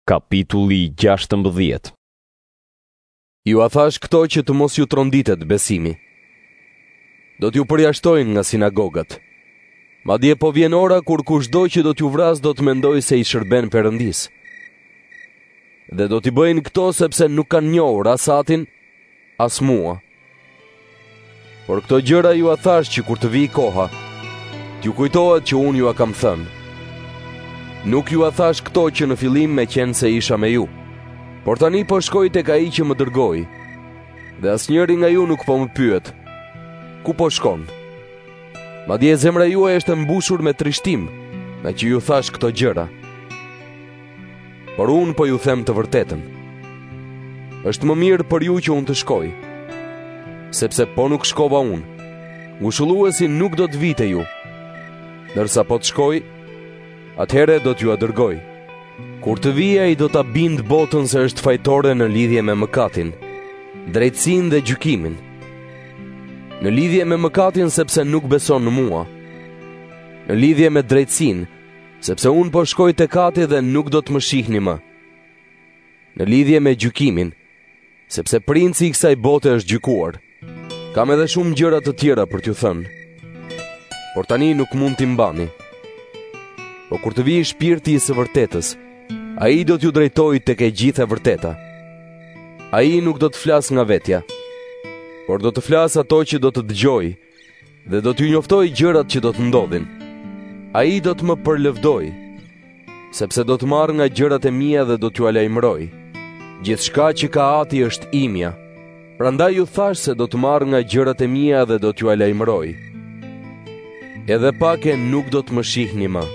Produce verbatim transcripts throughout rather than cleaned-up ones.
Kapitulli gjashtëmbëdhjetë. Ju a thash këto që të mos ju tronditet besimi. Do t'ju përjashtojnë nga sinagogat. Madje po vjen ora kur kushdo që do t'ju vras do të mendoj se i shërben Perëndis. Dhe do t'i bëjnë këto sepse nuk kanë njohur as Atin, as mua. Por këto gjëra ju a thash që kur të vijë koha, t'ju kujtohet që unë ju a kam thënë. Nuk ju a thash këto që në fillim me qenë se isha me ju, por tani po shkoj tek ai që më dërgoi. Dhe asnjëri nga ju nuk po më pyet, ku po shkon? Madje zemra juaj është mbushur me trishtim, nga që ju thash këto gjëra. Por unë po ju them të vërtetën. Është më mirë për ju që unë të shkoj, sepse po nuk shkova unë, ngushëlluesi nuk do të vite ju, ndërsa po të shkoj, atëhere do t'ju a dërgoj. Kur të vija i do t'a bind botën se është fajtore në lidhje me mëkatin, drejtësinë dhe gjykimin. Në lidhje me mëkatin sepse nuk beson në mua. Në lidhje me drejtësinë, sepse unë po shkoj tek Ati dhe nuk do të më shihni më. Në lidhje me gjykimin, sepse princi i kësaj bote është gjykuar. Kam edhe shumë gjëra të tjera për t'ju thënë, por tani nuk mund t'i mbani. Po kur të vijë shpirti i së vërtetës, ai do t'ju drejtojë tek e gjitha e vërteta. Ai nuk do të flas nga vetja, por do të flas ato që do të dëgjoj dhe do t'ju njoftoj gjërat që do të ndodhin. Ai do të më përlëvdoj, sepse do të marr nga gjërat e mia dhe do t'ju alajmëroj. Gjithçka që ka Ati është imja. Prandaj ju thash se do të marr nga gjërat e mia dhe do t'ju alajmëroj. Edhe pak e nuk do të më shihni më.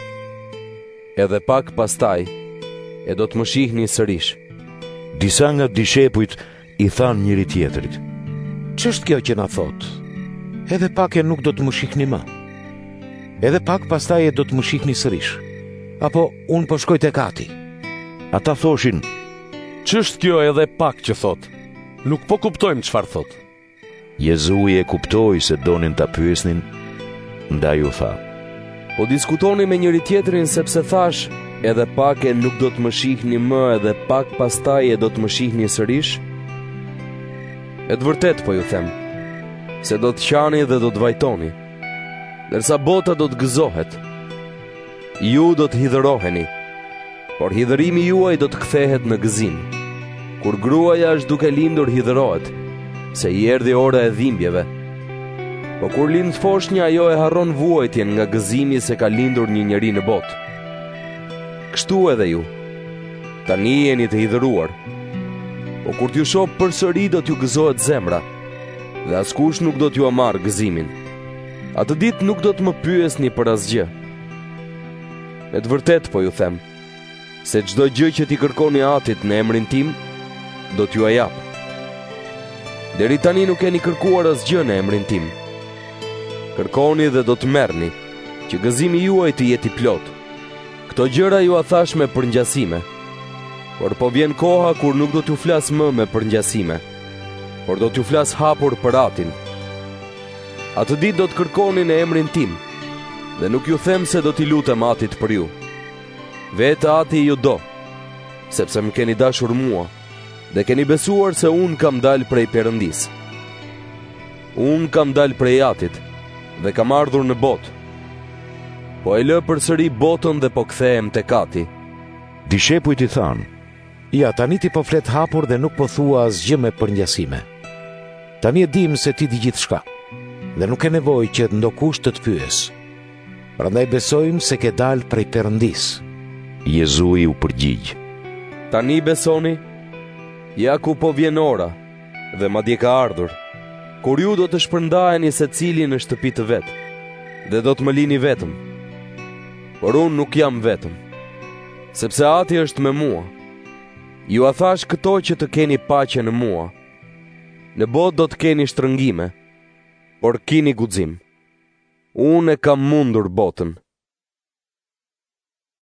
Edhe pak pastaj, e do të më shihni sërish. Disa nga dishepujt i thanë njëri tjetrit: Ç'është kjo që na thot? Edhe pak e nuk do të më shihni më. Edhe pak pastaj e do të më shihni sërish. Apo unë po shkoj tek Ati. Ata thoshin: Ç'është kjo edhe pak që thot? Nuk po kuptojmë çfarë thot. Jezui e kuptoi se donin ta pyesnin, ndaj u tha: Po diskutoni me njëri tjetrin sepse thash, edhe pak e nuk do të më shihni më, edhe pak pastaj e do të më shihni sërish? E të vërtet po ju them, se do të qani dhe do të vajtoni, ndërsa bota do të gëzohet. Ju do të hidhëroheni, por hidhërimi juaj do të kthehet në gëzim. Kur gruaja është duke lindur hidhërohet, se i erdhi ora e dhimbjeve. Po kur lind foshnja, ajo e harron vuajtjen nga gëzimi se ka lindur një njeri në botë. Kështu edhe ju, tani jeni të hidhëruar. Po kur t'ju shoh përsëri do t'ju gëzohet zemra, dhe askush nuk do t'ju marrë gëzimin. Atë ditë nuk do të më pyesni për asgjë. Me të vërtet po ju them, se çdo gjë që t'i kërkoni Atit në emrin tim, do t'ju a jap. Deri tani nuk keni kërkuar asgjë në emrin tim. Kërkoni dhe do të merrni, që gëzimi juaj të jeti plot. Këto gjëra ju a thash me përngjasime, por po vjen koha kur nuk do t'ju flas më me përngjasime, por do t'ju flas hapur për Atin. Atë ditë do të kërkoni në emrin tim, dhe nuk ju them se do t'i lutem Atit për ju. Vetë Ati ju do, sepse më keni dashur mua, dhe keni besuar se unë kam dalë prej Perëndis. Unë kam dalë prej Atit, dhe kam ardhur në botë. Po e lë përsëri botën dhe po kthehem tek Ati. Dishepujt i thanë: Ja, tani ti po flet hapur dhe nuk po thua asgjë me përngjasime. Tani e dim se ti di gjithçka, dhe nuk ke nevojë që ndokush të të pyes. Prandaj besojmë se ke dalë prej Perëndis. Jezui u përgjigj: Tani besoni? Ja ku po vjen ora, dhe madje ka ardhur, kur ju do të shpërndaheni secili në shtëpi të vet, dhe do të më lini vetëm. Por unë nuk jam vetëm, sepse Ati është me mua. Ju a thash këto që të keni paqe në mua. Në botë do të keni shtrëngime, por kini guxim. Unë e kam mundur botën.